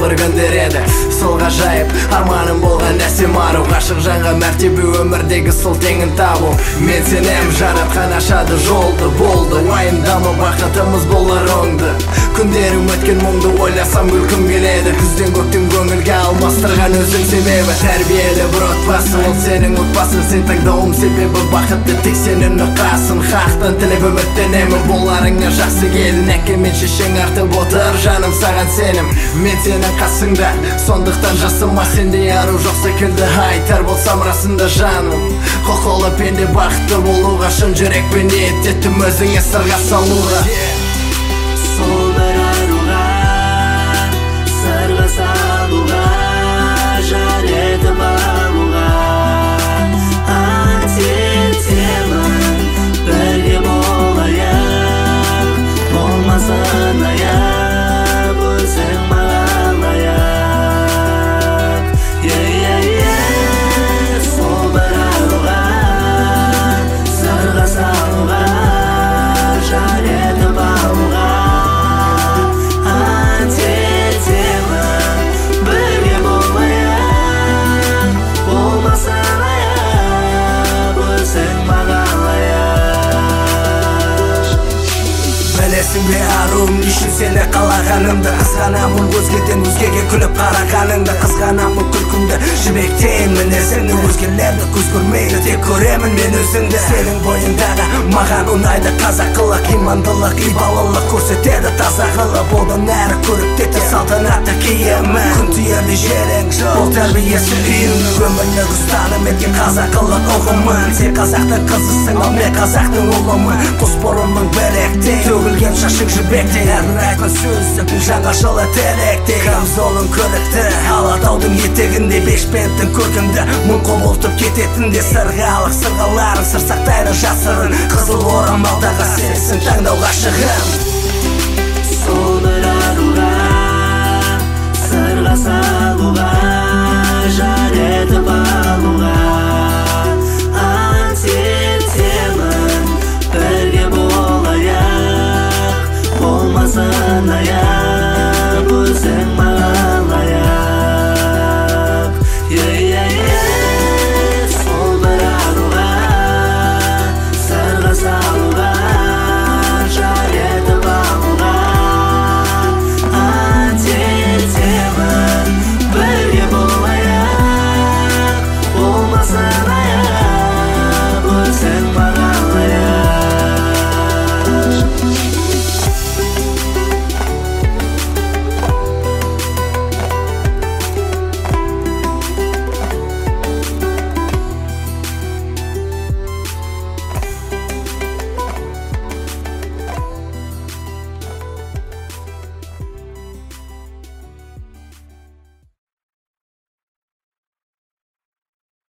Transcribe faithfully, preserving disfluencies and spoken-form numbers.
бір күндер еді. Сол ғажайып арманым болған әсем ару, ғашық жанға мәртебе өмірдегі сол теңін табу. Мен сенем жаратқан ашады жолды, болды уайымдама бақытымыз болар оңды. Күндерім өткен мұңды ойласам күлкім келеді. Күзден көктем көңілге алмастырған өзің себебі. Тәрбиелі бір отбасы, ол сенің отбасың. Сен таңдауым себебі бақытты тек сенің ұқасың. Хақтан тілеп үміттенемін, боларыңа жақсы келін. Әке мен шешең артып отыр жаным саған сенім. Мен сенің қасыңда, сондықтан жасыма. Сенде ару жоқ секілді айтар болсам расында жаным. Құқылы пенде бақытты болуға, шын жүрекпен ниет еттім өзіңе сырға салуға. Сол бір аруға, сырға салуға, жар етіп алуға ант етемін. Бірге болайық, болмасын аяп, өзің маған лайық. Сол бір аруға, сырға салуға, жар етіп алуға бе арум, нешін сені қалағанымды. Қызғанамын өзгеден өзгеге күліп қарағаныңды. Қызғанамын күлкімді жібектейін мінезіңді. Өзгелерді көз көрмейді, тек көремін мен өзіңді. Сенің бойындағы маған ұнайды қазақылық, имандылық, ибалылық көрсетеді тазағылық. Одан әрі көріктетті салтанатты киімі. Күн түйерді жерің бұл тәрбиесі үйіңнің. Өмірлік ұстаным еткен қазақылық ұғымын. Сен қазақтың қызысың, ал мен қазақтың ұлымын. Қос бұрымның біректе төгілген шашың жібекте. Әрбір айтқан сөзің жаңашылы теректе. Камзолың көрікті Алатаудың етегінде, Бешпенттің көркімді мұң құбылтып кететінде. Сырғалық сырғаларың сыр сақтайды жасырын. Қызыл орамалдағы сенсің таңдау ғашығым.